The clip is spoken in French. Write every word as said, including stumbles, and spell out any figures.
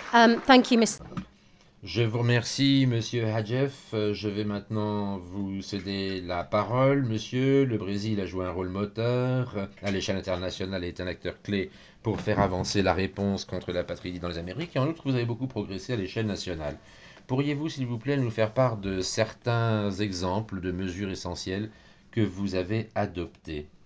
Um, thank you, Miss Je vous remercie, Monsieur Hadjef. Euh, Je vais maintenant vous céder la parole, Monsieur. Le Brésil a joué un rôle moteur euh, à l'échelle internationale et est un acteur clé pour faire avancer la réponse contre l'apathie dans les Amériques. Et en outre, vous avez beaucoup progressé à l'échelle nationale. Pourriez-vous, s'il vous plaît, nous faire part de certains exemples de mesures essentielles que vous avez adoptées?